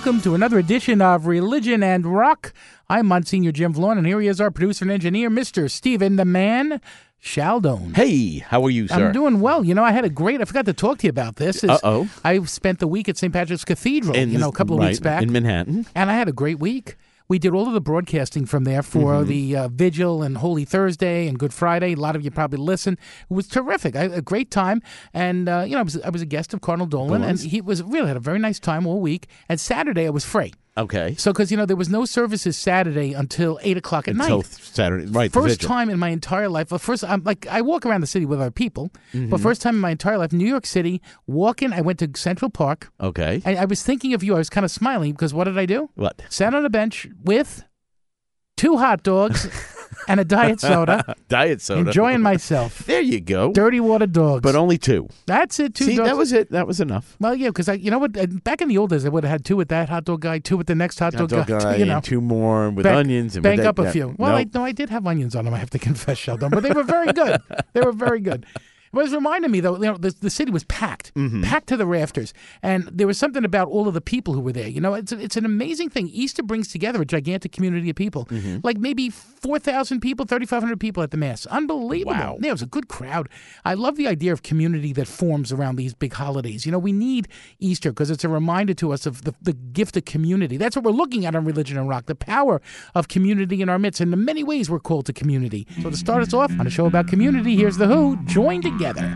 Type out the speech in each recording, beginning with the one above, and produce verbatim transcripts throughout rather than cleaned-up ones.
welcome to another edition of Religion and Rock. I'm Monsignor Jim Vaughn, and here he is, our producer and engineer, Mister Stephen the Man Sheldon. Hey, how are you, sir? I'm doing well. You know, I had a great, I forgot to talk to you about this. Uh-oh. I spent the week at Saint Patrick's Cathedral, In you know, a couple of right, weeks back. in Manhattan. And I had a great week. We did all of the broadcasting from there for Mm-hmm. the uh, Vigil and Holy Thursday and Good Friday. A lot of you probably listened. It was terrific. I had a great time. And, uh, you know, I was, I was a guest of Cardinal Dolan, and he was really had a very nice time all week. And Saturday, I was free. Okay. So, because, you know, there was no services Saturday until eight o'clock at Until night. Saturday, right. the First vigil. time in my entire life. Well, first, I'm like, I walk around the city with other people, Mm-hmm. but first time in my entire life, New York City, walking, I went to Central Park. Okay. I, I was thinking of you. I was kind of smiling because what did I do? What? Sat on a bench with two hot dogs and a diet soda, Diet soda. enjoying myself. There you go. Dirty water dogs. But only two. That's it, two See, dogs. that was it. That was enough. Well, yeah, because I, you know what? uh, Back in the old days, I would have had two with that hot dog guy, two with the next hot, Hot dog, dog guy You know, and two more with bank, onions. And bank with that, up a yeah. few. Well, No. I, no, I did have onions on them. I have to confess, Sheldon, but they were very good. They were very good. It was reminding me, though, you know, the, the city was packed, Mm-hmm. packed to the rafters. And there was something about all of the people who were there. You know, it's, it's an amazing thing. Easter brings together a gigantic community of people, Mm-hmm. like maybe four thousand people, thirty-five hundred people at the Mass. Unbelievable. Wow. Yeah, it was a good crowd. I love the idea of community that forms around these big holidays. You know, we need Easter because it's a reminder to us of the, the gift of community. That's what we're looking at on Religion and Rock, the power of community in our midst. And in many ways, we're called to community. So to start us off on a show about community, here's The Who, Join Together.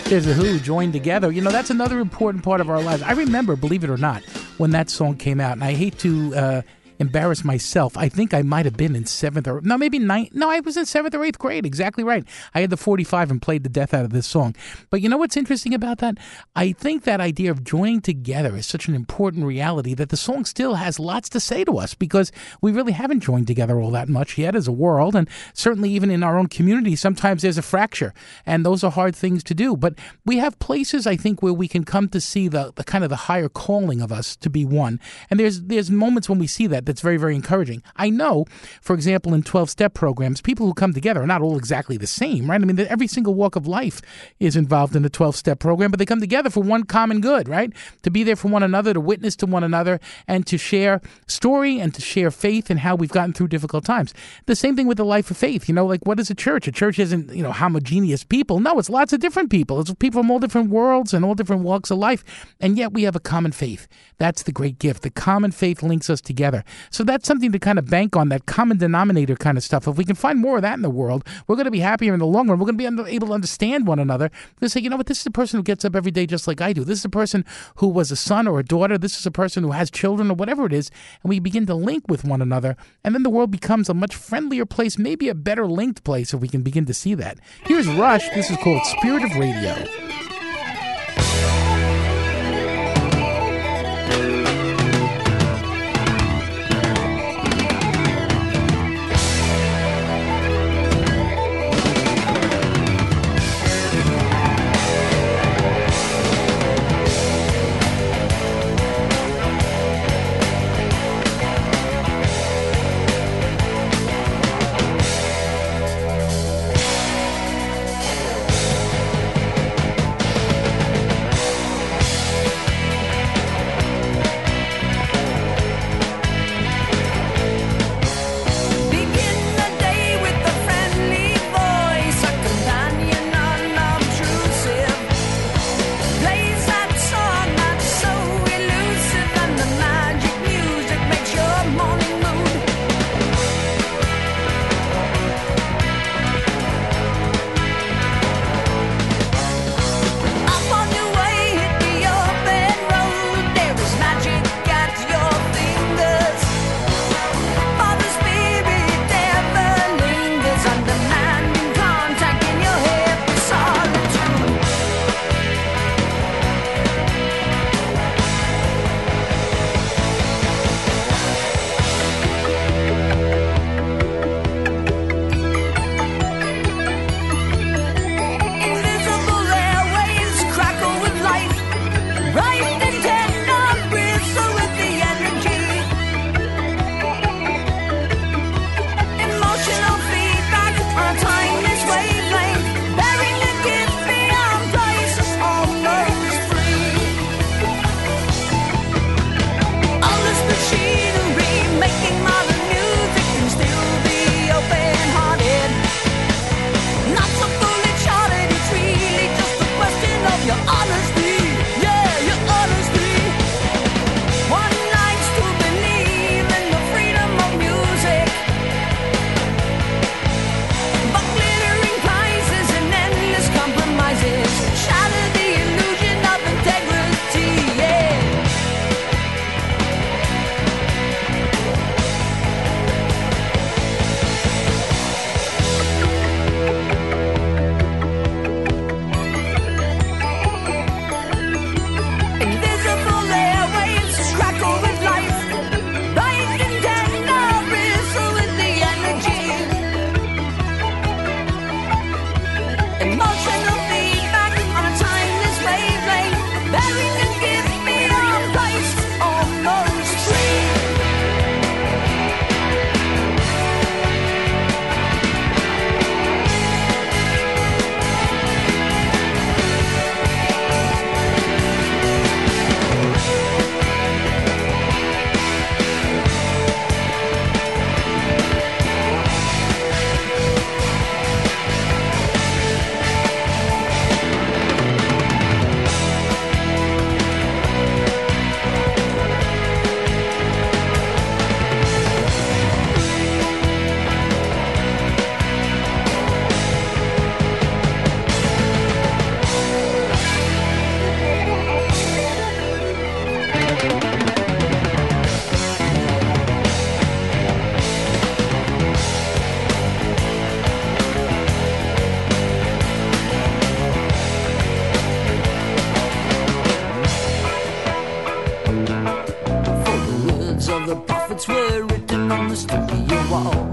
There's a Who, Joined Together. You know, that's another important part of our lives. I remember, believe it or not, when that song came out, and I hate to uh, embarrass myself. I think I might have been in seventh or, no, maybe ninth. No, I was in seventh or eighth grade. Exactly right. I had the forty-five and played the death out of this song. But you know what's interesting about that? I think that idea of joining together is such an important reality that the song still has lots to say to us, because we really haven't joined together all that much yet as a world. And certainly even in our own community, sometimes there's a fracture, and those are hard things to do. But we have places, I think, where we can come to see the, the kind of the higher calling of us to be one. And there's there's moments when we see that that's very, very encouraging. I know, for example, in twelve-step programs, people who come together are not all exactly the same, right? I mean, every single walk of life is involved in the twelve-step program, but they come together for one common good, right? To be there for one another, to witness to one another, and to share story and to share faith and how we've gotten through difficult times. The same thing with the life of faith. You know, like, what is a church? A church isn't, you know, homogeneous people. No, it's lots of different people. It's people from all different worlds and all different walks of life, and yet we have a common faith. That's the great gift. The common faith links us together. So that's something to kind of bank on, that common denominator kind of stuff. If we can find more of that in the world, we're going to be happier in the long run. We're going to be able to understand one another. We're going to say, you know what, this is a person who gets up every day just like I do. This is a person who was a son or a daughter. This is a person who has children or whatever it is. And we begin to link with one another. And then the world becomes a much friendlier place, maybe a better linked place if we can begin to see that. Here's Rush. This is called Spirit of Radio. written on the studio wall.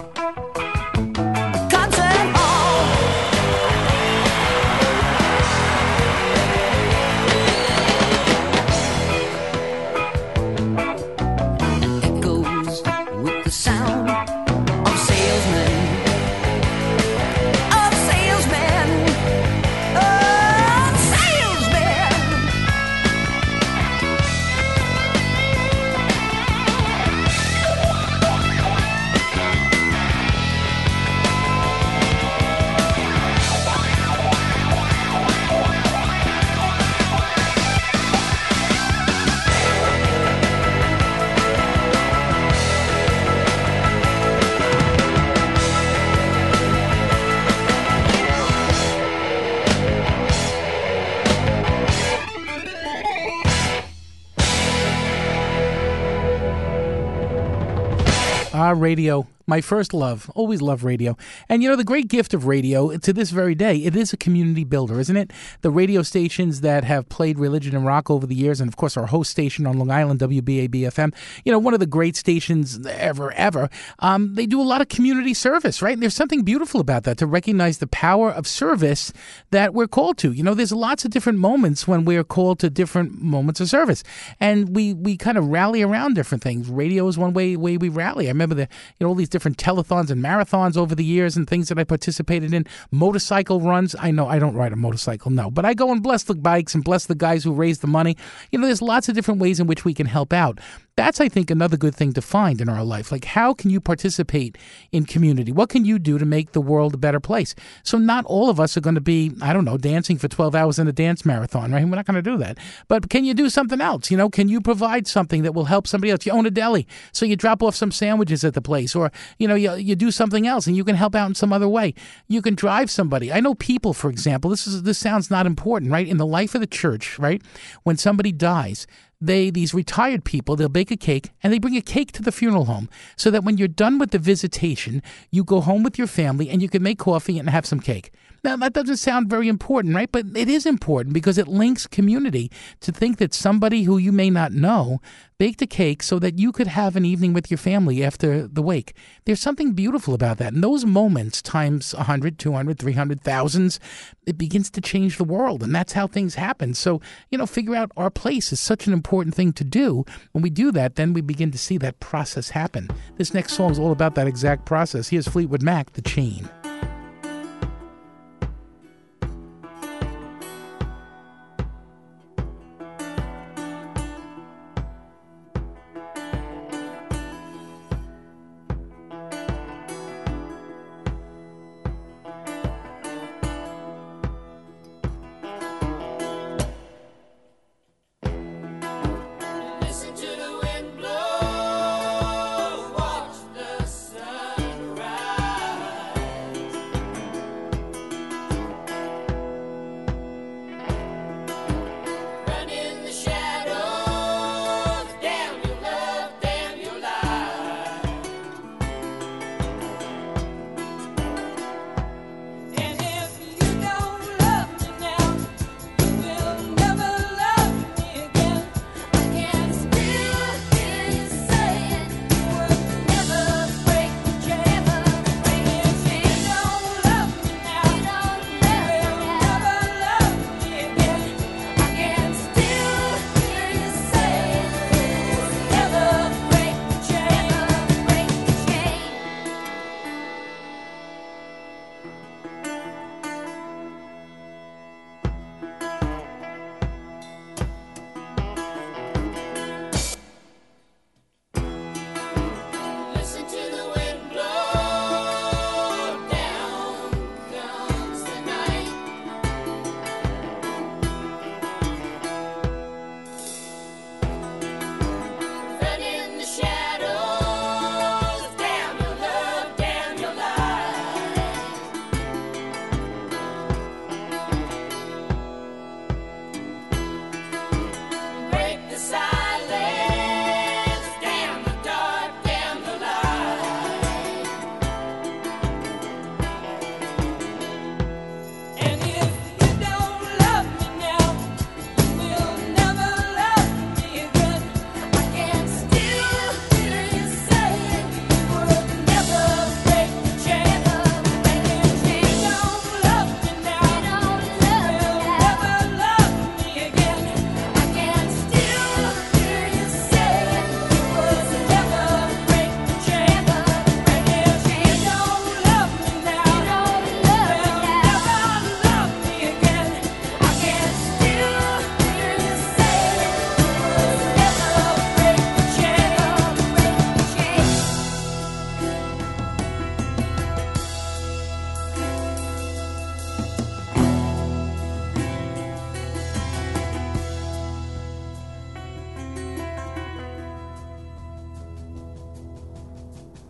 Ah, radio. My first love. Always love radio. And you know, the great gift of radio to this very day, it is a community builder, isn't it? The radio stations that have played religion and rock over the years, and of course our host station on Long Island, W B A B F M, you know, one of the great stations ever, ever. Um, they do a lot of community service, right? And there's something beautiful about that, to recognize the power of service that we're called to. You know, there's lots of different moments when we're called to different moments of service. And we, we kind of rally around different things. Radio is one way, way we rally. I remember the, you know, all these different telethons and marathons over the years and things that I participated in. Motorcycle runs. I know I don't ride a motorcycle, no, but I go and bless the bikes and bless the guys who raise the money. You know, there's lots of different ways in which we can help out. That's, I think, another good thing to find in our life. Like, how can you participate in community? What can you do to make the world a better place? So not all of us are going to be, I don't know, dancing for twelve hours in a dance marathon, right? We're not going to do that. But can you do something else? You know, can you provide something that will help somebody else? You own a deli, so you drop off some sandwiches at the place, or, you know, you, you do something else and you can help out in some other way. You can drive somebody. I know people, for example, this is this sounds not important, right? In the life of the church, right? When somebody dies, They, these retired people, they'll bake a cake and they bring a cake to the funeral home so that when you're done with the visitation, you go home with your family and you can make coffee and have some cake. Now, that doesn't sound very important, right? But it is important because it links community to think that somebody who you may not know baked a cake so that you could have an evening with your family after the wake. There's something beautiful about that. And those moments times one hundred, two hundred, three hundred, thousands, it begins to change the world. And that's how things happen. So, you know, figure out our place is such an important thing to do. When we do that, then we begin to see that process happen. This next song is all about that exact process. Here's Fleetwood Mac, The Chain.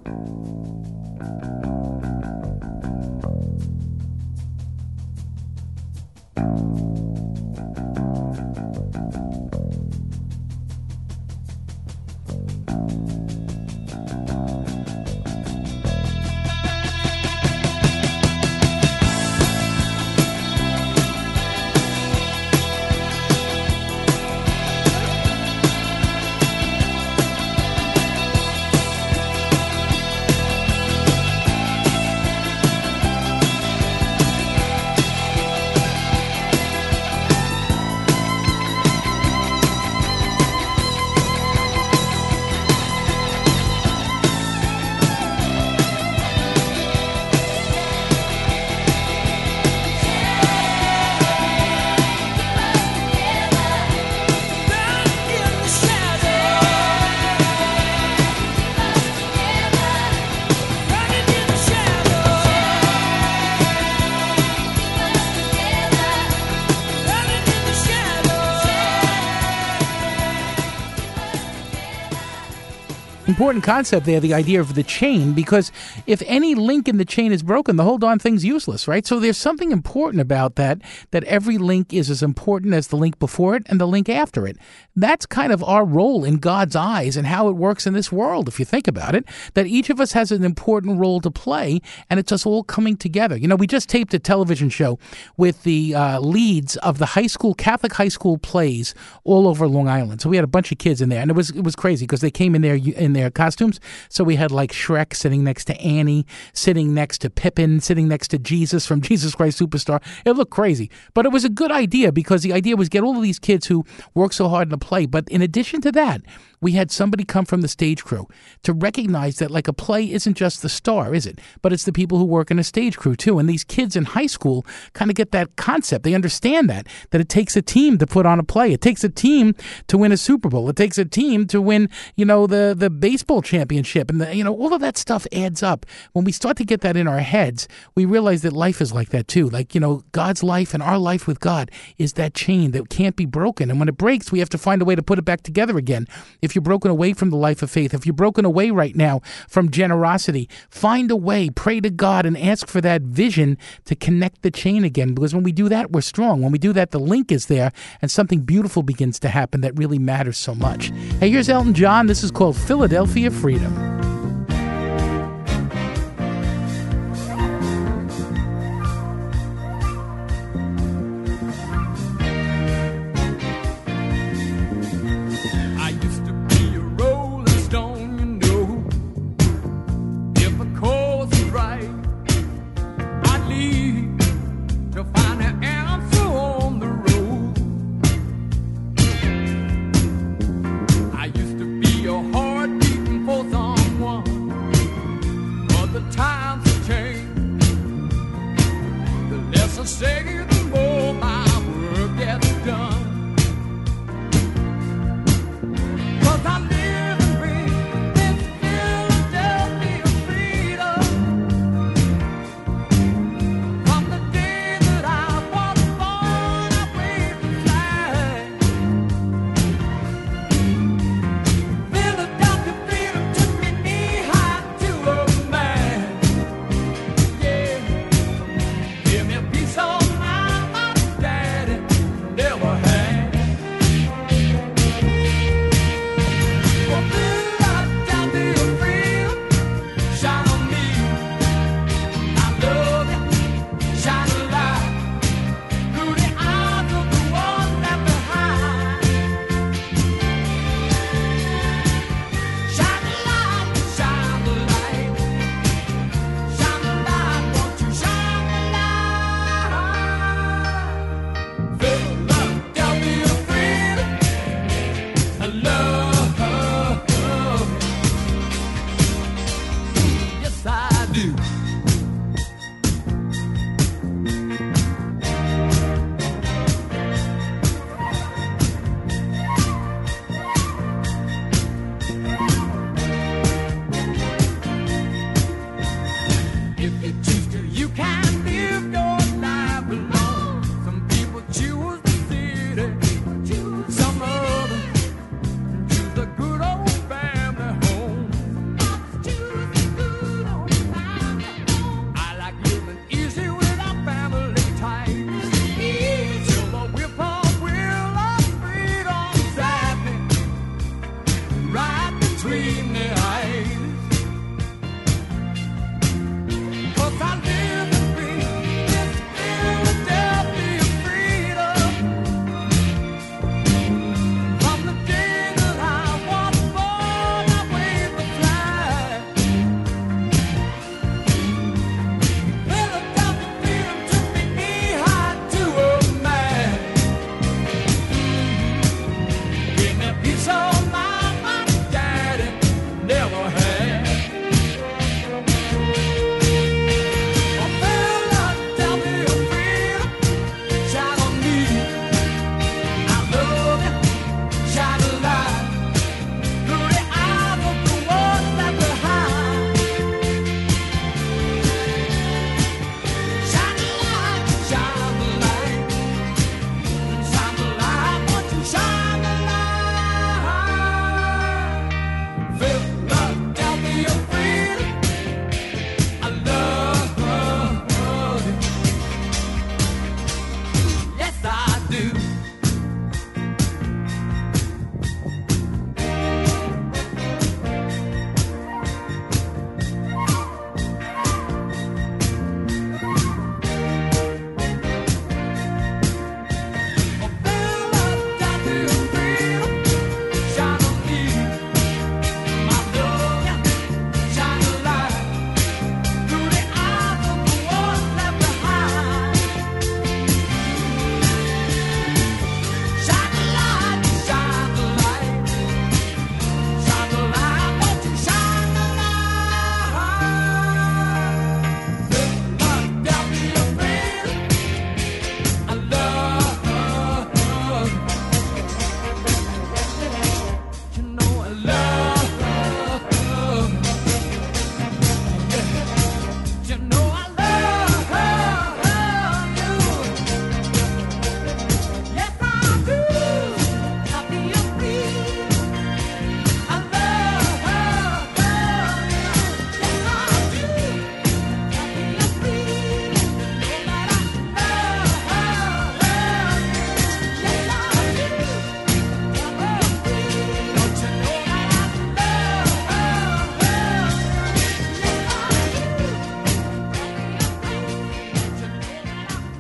Important concept there, the idea of the chain, because if any link in the chain is broken, the whole darn thing's useless, right? So there's something important about that, that every link is as important as the link before it and the link after it. That's kind of our role in God's eyes and how it works in this world, if you think about it, that each of us has an important role to play, and it's us all coming together. You know, we just taped a television show with the uh, leads of the high school, Catholic high school plays all over Long Island. So we had a bunch of kids in there, and it was it was crazy because they came in there in their costumes. So we had like Shrek sitting next to Annie, sitting next to Pippin, sitting next to Jesus from Jesus Christ Superstar. It looked crazy, but it was a good idea because the idea was get all of these kids who work so hard in a play. But in addition to that, we had somebody come from the stage crew to recognize that like a play isn't just the star, is it? But it's the people who work in a stage crew too. And these kids in high school kind of get that concept. They understand that, that it takes a team to put on a play. It takes a team to win a Super Bowl. It takes a team to win, you know, the, the baseball championship. And, the, you know, all of that stuff adds up. When we start to get that in our heads, we realize that life is like that too. Like, you know, God's life and our life with God is that chain that can't be broken. And when it breaks, we have to find a way to put it back together again. If you're broken away from the life of faith, if you're broken away right now from generosity, find a way, pray to God and ask for that vision to connect the chain again. Because when we do that, we're strong. When we do that, the link is there and something beautiful begins to happen that really matters so much. Hey, here's Elton John. This is called Philadelphia Freedom.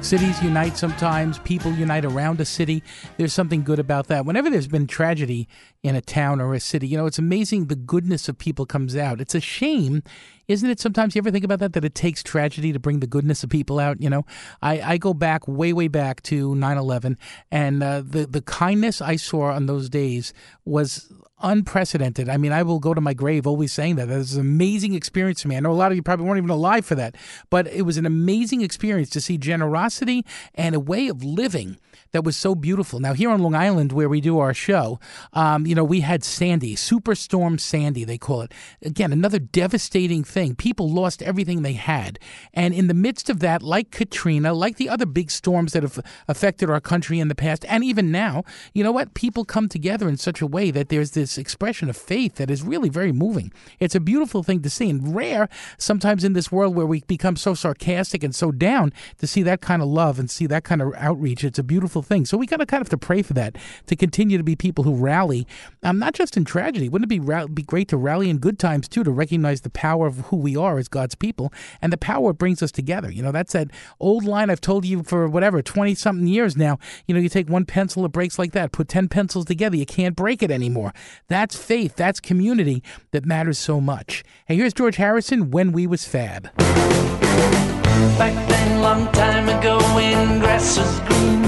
Cities unite sometimes. People unite around a city. There's something good about that. Whenever there's been tragedy in a town or a city, you know, it's amazing the goodness of people comes out. It's a shame, isn't it? Sometimes you ever think about that, that it takes tragedy to bring the goodness of people out, you know? I, I go back, way, way back to nine eleven, and uh, the, the kindness I saw on those days was unprecedented. I mean, I will go to my grave always saying that. That was an amazing experience for me. I know a lot of you probably weren't even alive for that, but it was an amazing experience to see generosity and a way of living that was so beautiful. Now, here on Long Island, where we do our show, um, you know, we had Sandy, Superstorm Sandy, they call it. Again, another devastating thing. People lost everything they had. And in the midst of that, like Katrina, like the other big storms that have affected our country in the past, and even now, you know what? People come together in such a way that there's this expression of faith that is really very moving. It's a beautiful thing to see, and rare sometimes in this world where we become so sarcastic and so down, to see that kind of love and see that kind of outreach. It's a beautiful thing. So we got to kind of have to pray for that, to continue to be people who rally, um, not just in tragedy. Wouldn't it be, ra- be great to rally in good times too, to recognize the power of who we are as God's people and the power it brings us together? You know, that's that old line I've told you for whatever, twenty-something years now. You know, you take one pencil, it breaks like that. Put ten pencils together, you can't break it anymore. That's faith. That's community that matters so much. Hey, here's George Harrison, When We Was Fab. Back then, long time ago, when grass was green,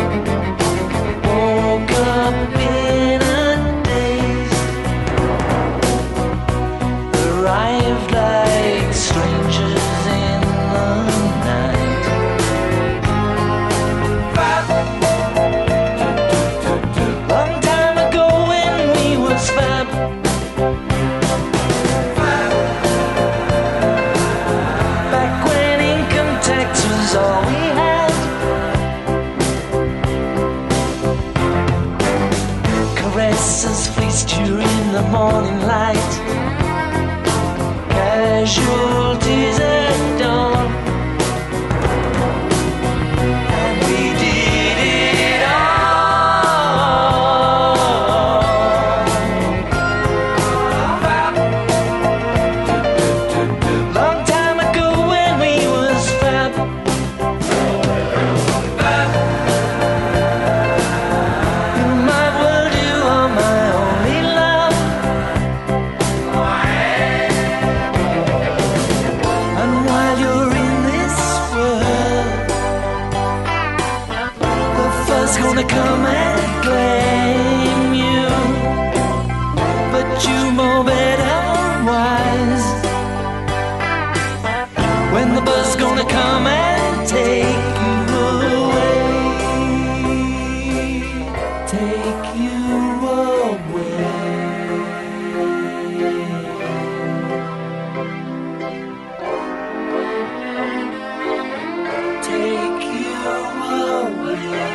woke up in a daze, arrived like strangers in the night. Long time ago when we was fab, back when income tax was all we had. Caresses fleeced you in the morning light, casualties at dawn, and we did it all. Long time ago when we was fab, you might well do all my only love. And while you're in this world, the fuss gonna come and claim you, but you know better wise, when the bus gonna come and take you away, take you away. Take you away.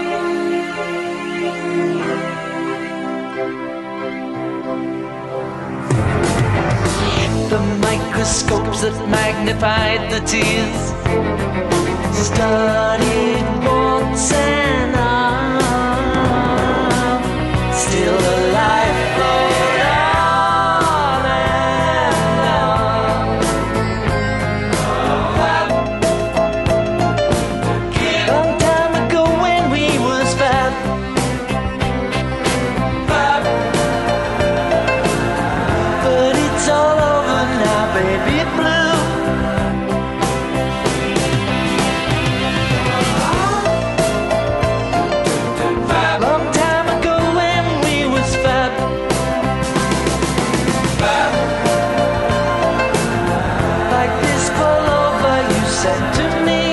The microscopes that magnified the tears studied once and on, still alive, flowed on and on. Long time ago when we was fab, but it's all over now, baby blue. Long time ago when we was fab, like this fall over, you said to me.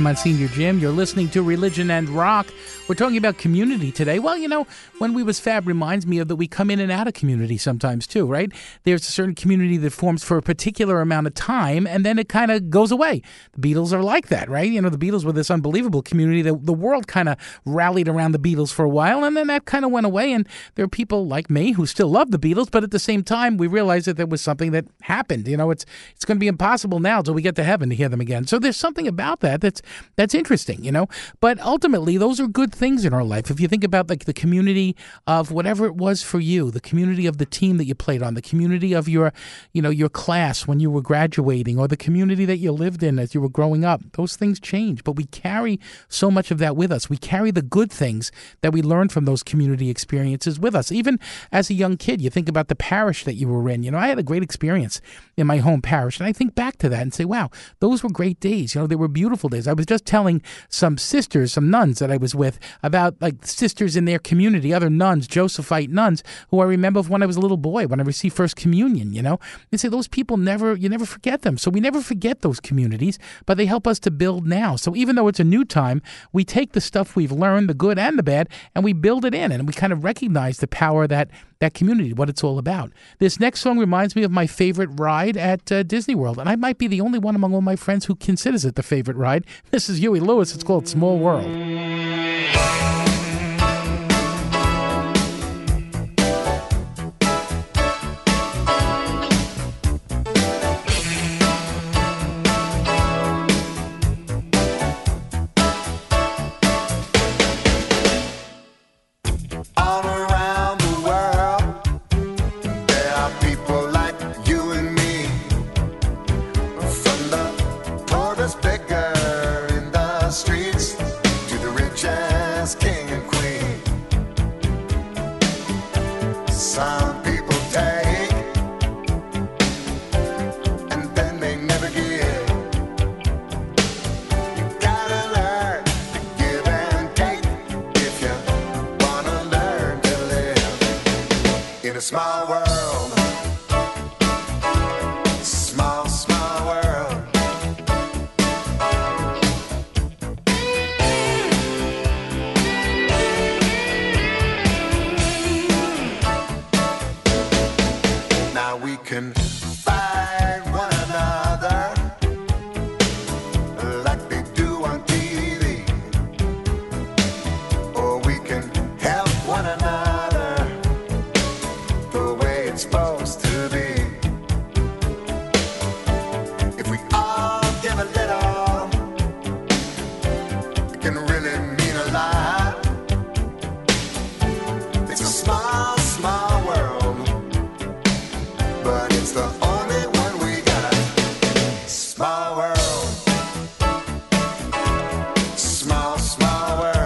Monsignor Jim. You're listening to Religion and Rock. We're talking about community today. Well, you know, when we was Fab reminds me of that we come in and out of community sometimes too, right? There's a certain community that forms for a particular amount of time, and then it kind of goes away. The Beatles are like that, right? You know, the Beatles were this unbelievable community. The, the world kind of rallied around the Beatles for a while, and then that kind of went away, and there are people like me who still love the Beatles, but at the same time, we realized that there was something that happened. You know, it's it's going to be impossible now till we get to heaven to hear them again. So there's something about that that's that's interesting, you know. But ultimately, those are good things in our life. If you think about like the community of whatever it was for you, the community of the team that you played on, the community of your, you know, your class when you were graduating, or the community that you lived in as you were growing up, those things change. But we carry so much of that with us. We carry the good things that we learned from those community experiences with us. Even as a young kid, you think about the parish that you were in. You know, I had a great experience in my home parish, and I think back to that and say, wow, those were great days. You know, they were beautiful days. I was just telling some sisters, some nuns that I was with about like sisters in their community, other nuns, Josephite nuns, who I remember when I was a little boy, when I received First Communion, you know. They say those people never, you never forget them. So we never forget those communities, but they help us to build now. So even though it's a new time, we take the stuff we've learned, the good and the bad, and we build it in, and we kind of recognize the power that that community, what it's all about. This next song reminds me of my favorite ride at uh, Disney World, and I might be the only one among all my friends who considers it the favorite ride. This is Huey Lewis. It's called Small World. Small world, small, small world. Now we can find one another like they do on T V, or we can help one another supposed to be. If we all give a little, it can really mean a lot. It's a small, small world, but it's the only one we got. Small world, small, small world.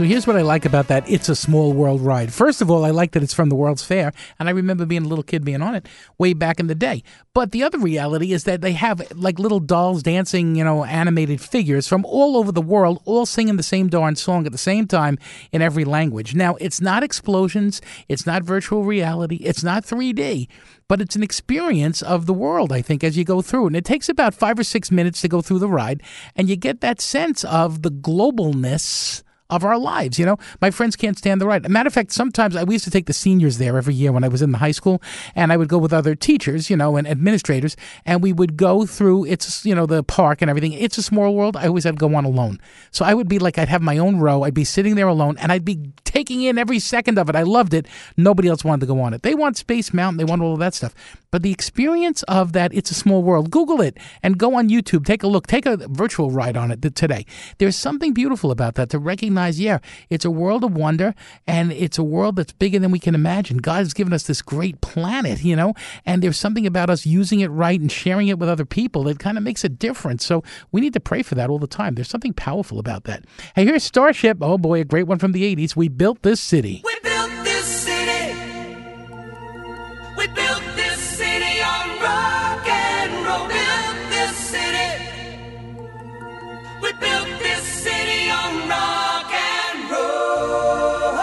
So here's what I like about that It's a Small World ride. First of all, I like that it's from the World's Fair, and I remember being a little kid being on it way back in the day. But the other reality is that they have like little dolls dancing, you know, animated figures from all over the world, all singing the same darn song at the same time in every language. Now, it's not explosions, it's not virtual reality, it's not three D, but it's an experience of the world, I think, as you go through. And it takes about five or six minutes to go through the ride, and you get that sense of the globalness of our lives. You know, my friends can't stand the ride. As a matter of fact, sometimes I we used to take the seniors there every year when I was in the high school, and I would go with other teachers, you know, and administrators, and we would go through it's, you know, the park and everything. It's a Small World. I always had to go on alone. So I would be like, I'd have my own row. I'd be sitting there alone, and I'd be taking in every second of it. I loved it. Nobody else wanted to go on it. They want Space Mountain. They want all of that stuff. But the experience of that It's a Small World, Google it and go on YouTube. Take a look. Take a virtual ride on it today. There's something beautiful about that to recognize, yeah, it's a world of wonder, and it's a world that's bigger than we can imagine. God has given us this great planet, you know, and there's something about us using it right and sharing it with other people that kind of makes a difference. So we need to pray for that all the time. There's something powerful about that. Hey, here's Starship. Oh, boy, a great one from the eighties. We built this city. We built this city. We built this city on rock and roll. Built this city. We built this city on rock and roll.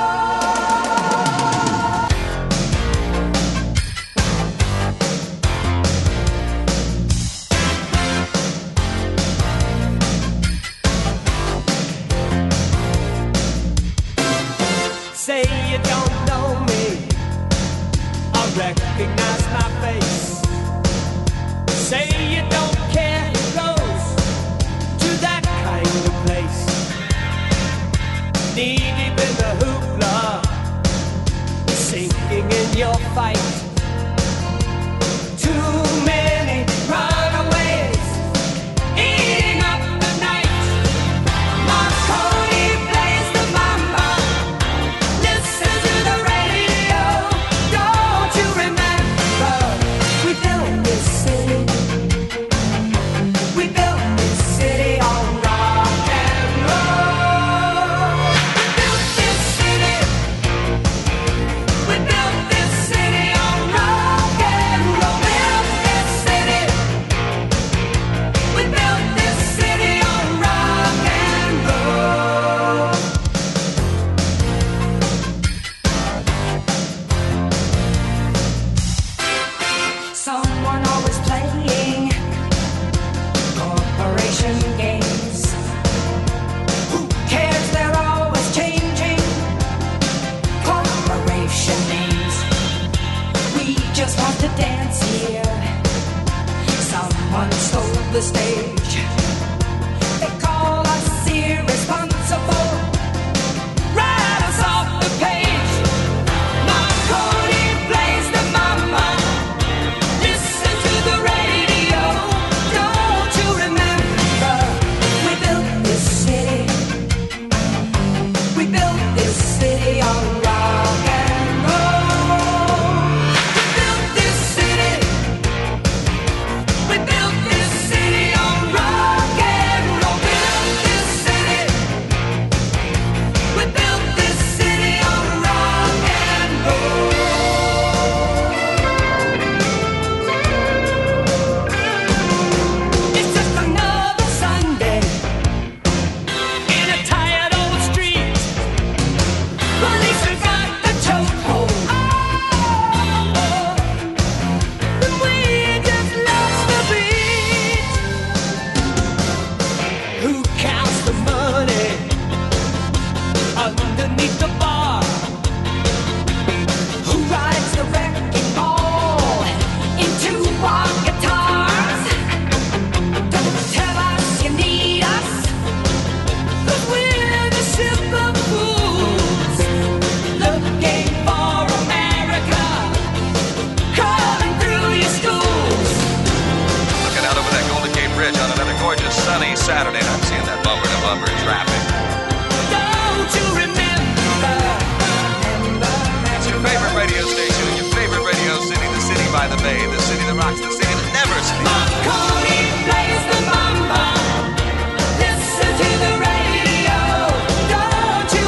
Say you don't know me, I recognize my face. Say you don't care who goes to that kind of place. Knee deep in the hoopla, sinking in your fight. Too many runaways, eating up the night. Marconi plays the mamba. Listen to the radio. Don't you remember? We built this city. We built this city on rock and roll. We built this city. We built this city on rock and roll. Built this city. We built this city on rock and roll. Someone always playing corporation games. Who cares? They're always changing corporation names. We just want to dance here. Someone stole the stage. They call us irresponsible. Write us off the page. Marconi plays the mama. Listen to the radio. Don't you remember? We built this city. We built this city on rock and roll. We built this city. We built this city on rock and roll. Built this city. We built this city on rock and roll. It's just another Sunday in a tired old street. Police have got the chokehold. Oh, and we just lost the beat. Who counts the money underneath the bar? Who rides the wrecking ball into our guitars? Don't tell us you need us, 'cause we're the ship of fools, looking for America, crawling through your schools. Looking out over that Golden Gate Bridge on another gorgeous sunny Saturday, and I'm seeing that bumper to bumper traffic. Don't you remember? It's your favorite radio station in your favorite radio city, the city by the bay, the city that rocks, the city that never sleeps. Marconi plays the mamba. Listen to the radio. Don't you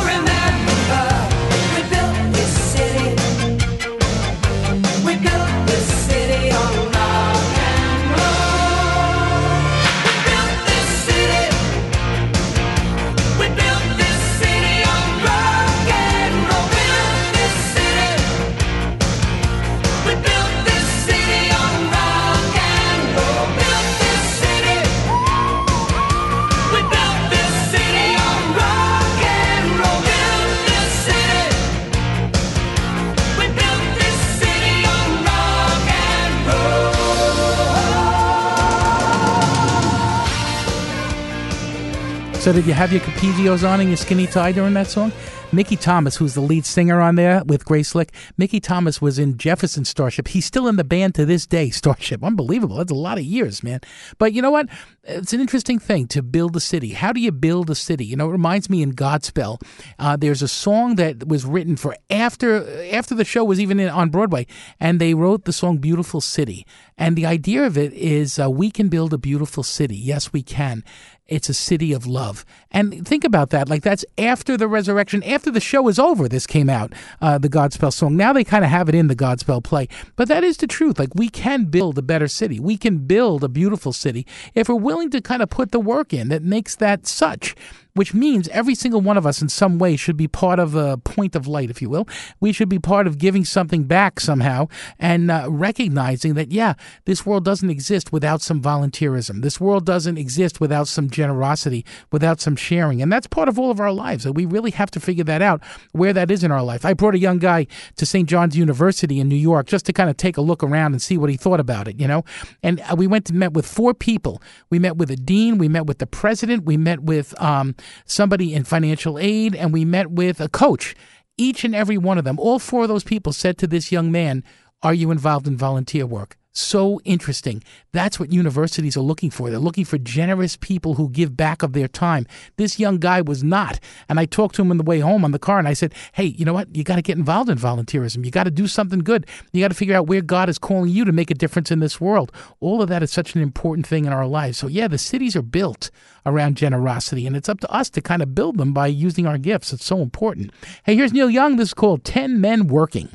So did you have your Capizios on and your skinny tie during that song? Mickey Thomas, who's the lead singer on there with Grace Slick, Mickey Thomas was in Jefferson Starship. He's still in the band to this day, Starship. Unbelievable. That's a lot of years, man. But you know what? It's an interesting thing to build a city. How do you build a city? You know, it reminds me in Godspell, uh, there's a song that was written for after after the show was even in, on Broadway, and they wrote the song Beautiful City. And the idea of it is uh, we can build a beautiful city. Yes, we can. It's a city of love. And think about that. Like, that's after the resurrection, after the show is over, this came out, uh, the Godspell song. Now they kind of have it in the Godspell play. But that is the truth. Like, we can build a better city. We can build a beautiful city if we're willing to kind of put the work in that makes that such. Which means every single one of us in some way should be part of a point of light, if you will. We should be part of giving something back somehow and uh, recognizing that, yeah, this world doesn't exist without some volunteerism. This world doesn't exist without some generosity, without some sharing. And that's part of all of our lives. And we really have to figure that out, where that is in our life. I brought a young guy to Saint John's University in New York just to kind of take a look around and see what he thought about it, you know. And we went to met with four people. We met with a dean. We met with the president. We met with um, somebody in financial aid, and we met with a coach. Each and every one of them, all four of those people said to this young man, "Are you involved in volunteer work?" So interesting. That's what universities are looking for. They're looking for generous people who give back of their time. This young guy was not. And I talked to him on the way home on the car, and I said, hey, you know what? You got to get involved in volunteerism. You got to do something good. You got to figure out where God is calling you to make a difference in this world. All of that is such an important thing in our lives. So, yeah, the cities are built around generosity, and it's up to us to kind of build them by using our gifts. It's so important. Hey, here's Neil Young. This is called ten men Working.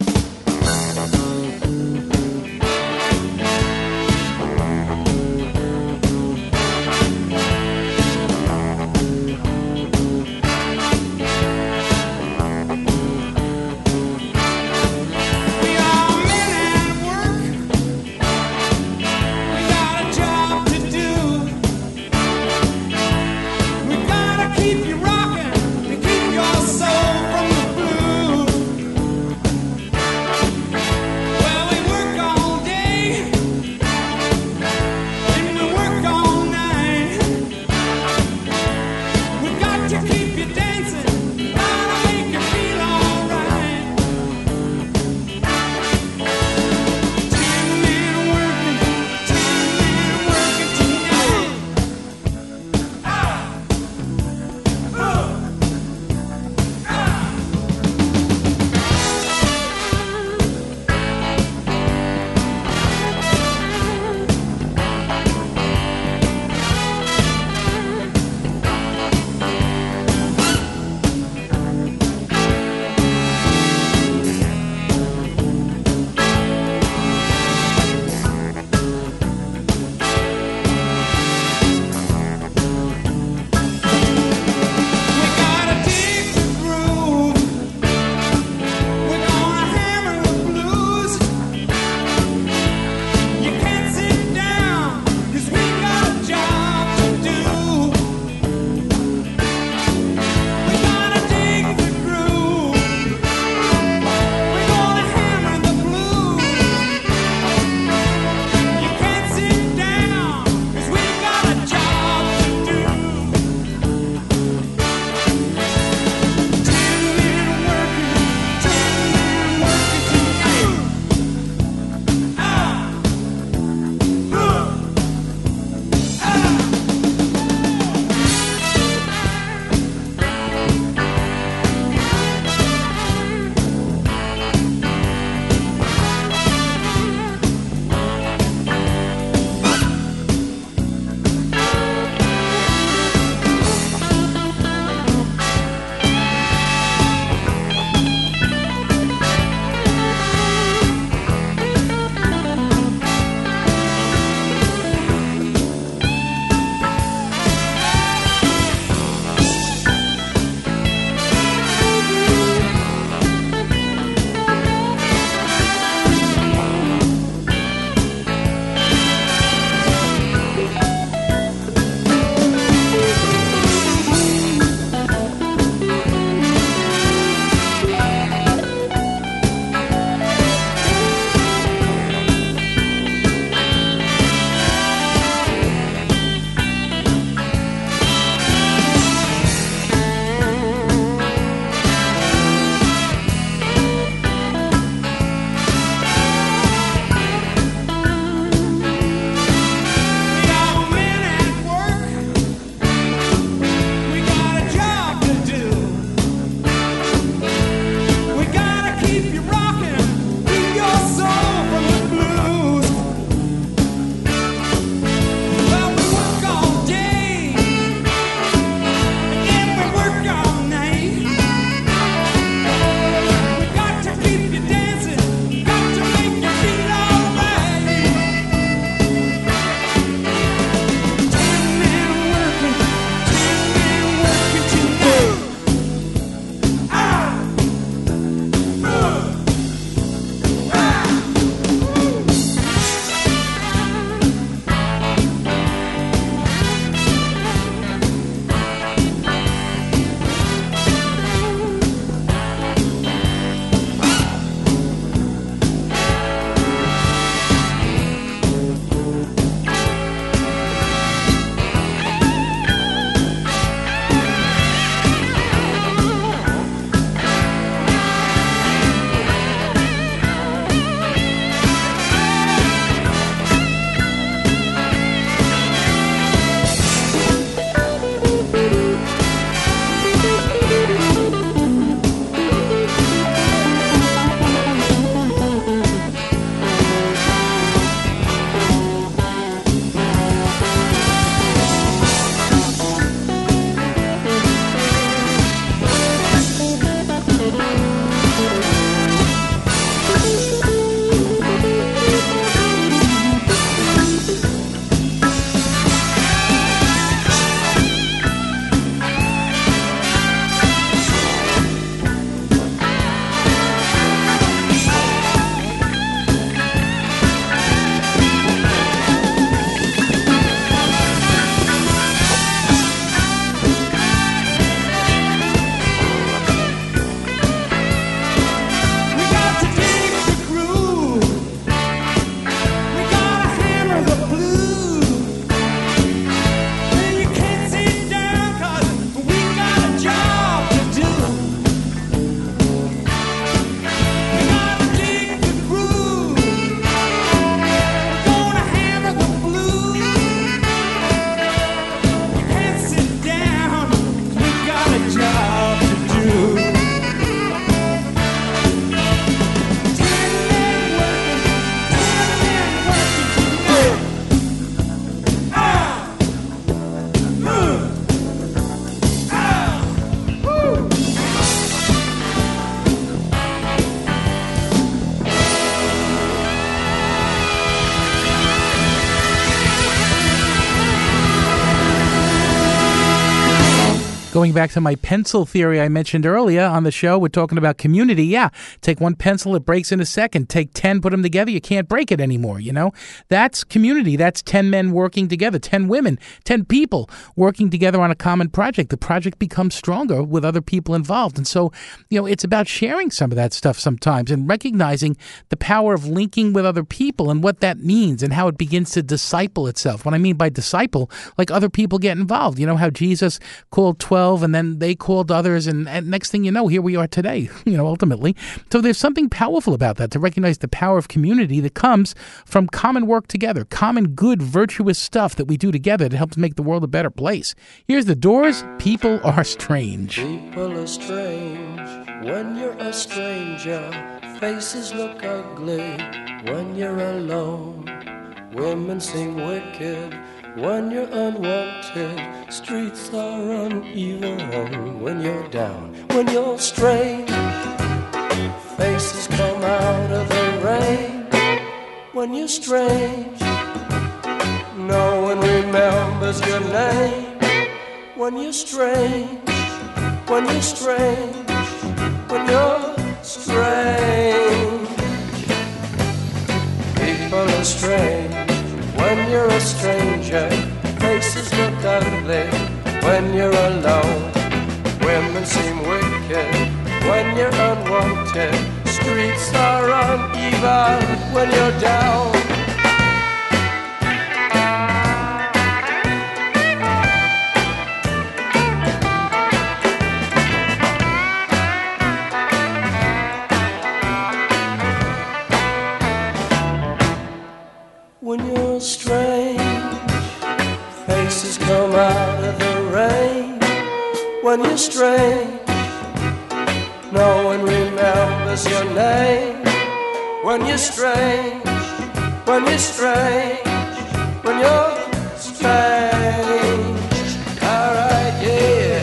Keep you rocking and keep your soul from the blue. Going back to my pencil theory I mentioned earlier on the show, we're talking about community. Yeah, take one pencil, it breaks in a second. Take ten, put them together, you can't break it anymore, you know? That's community. That's ten men working together, ten women, ten people working together on a common project. The project becomes stronger with other people involved. And so, you know, it's about sharing some of that stuff sometimes and recognizing the power of linking with other people and what that means and how it begins to disciple itself. What I mean by disciple, like other people get involved. You know how Jesus called twelve and then they called others, and, and next thing you know, here we are today, you know, ultimately. So there's something powerful about that, to recognize the power of community that comes from common work together, common good, virtuous stuff that we do together that helps make the world a better place. Here's The Doors, People Are Strange. People are strange when you're a stranger. Faces look ugly when you're alone. Women seem wicked when you're unwanted. Streets are uneven when you're down. When you're strange, faces come out of the rain. When you're strange, no one remembers your name. When you're strange, when you're strange, when you're strange. People are strange when you're a stranger. Faces look ugly when you're alone. Women seem wicked when you're unwanted. Streets are uneven when you're down. When you're strange, faces come out of the rain. When you're strange, no one remembers your name. When you're strange, when you're strange, when you're strange. Alright, yeah.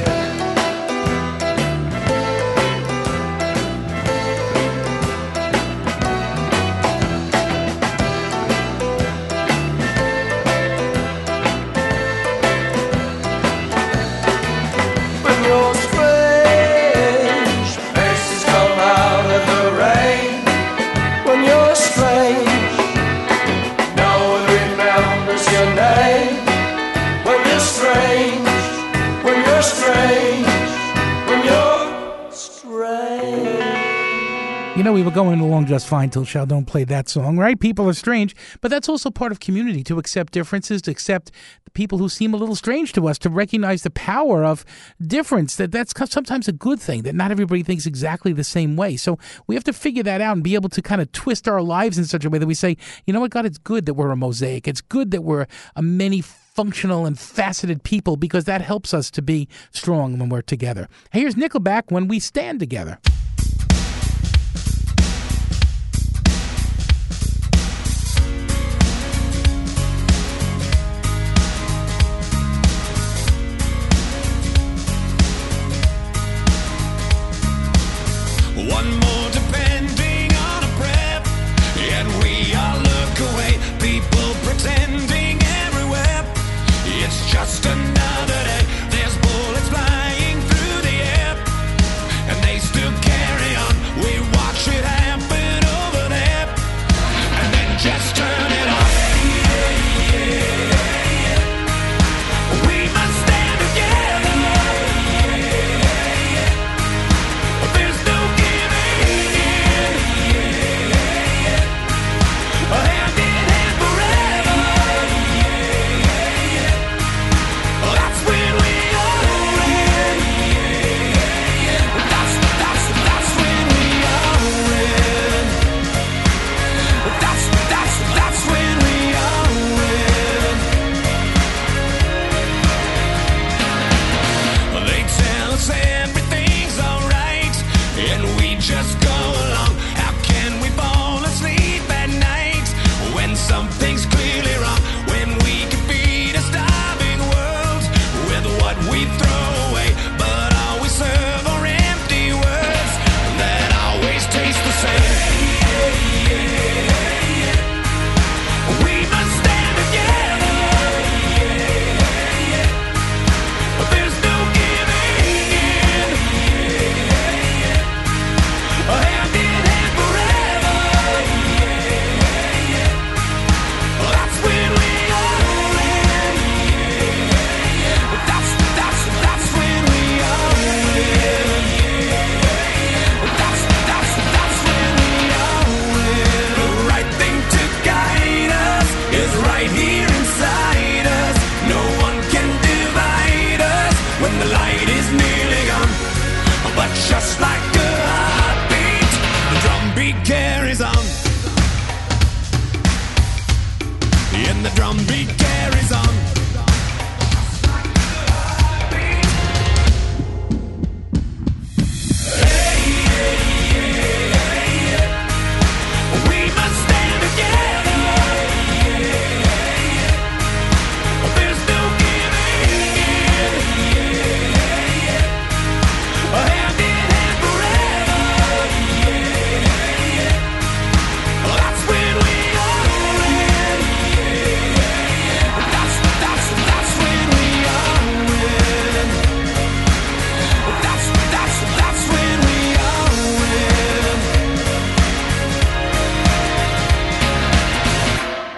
You know, we were going along just fine till Sheldon played that song, right? People are strange, but that's also part of community, to accept differences, to accept the people who seem a little strange to us, to recognize the power of difference, that that's sometimes a good thing, that not everybody thinks exactly the same way. So we have to figure that out and be able to kind of twist our lives in such a way that we say, you know what, God, it's good that we're a mosaic. It's good that we're a many functional and faceted people, because that helps us to be strong when we're together. Hey, here's Nickelback, When We Stand Together. One more depending on a breath, and we all look away. People pretending everywhere. It's just another day. There's bullets flying through the air, and they still can't.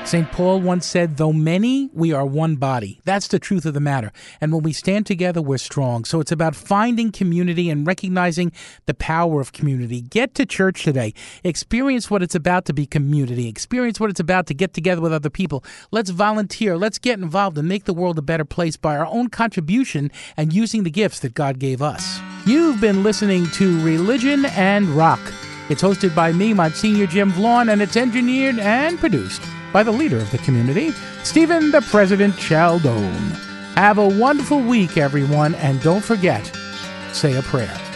Saint Paul once said, though many, we are one body. That's the truth of the matter. And when we stand together, we're strong. So it's about finding community and recognizing the power of community. Get to church today. Experience what it's about to be community. Experience what it's about to get together with other people. Let's volunteer. Let's get involved and make the world a better place by our own contribution and using the gifts that God gave us. You've been listening to Religion and Rock. It's hosted by me, Monsignor Jim Vaughn, and it's engineered and produced by the leader of the community, Stephen the President Chaldone. Have a wonderful week, everyone, and don't forget, say a prayer.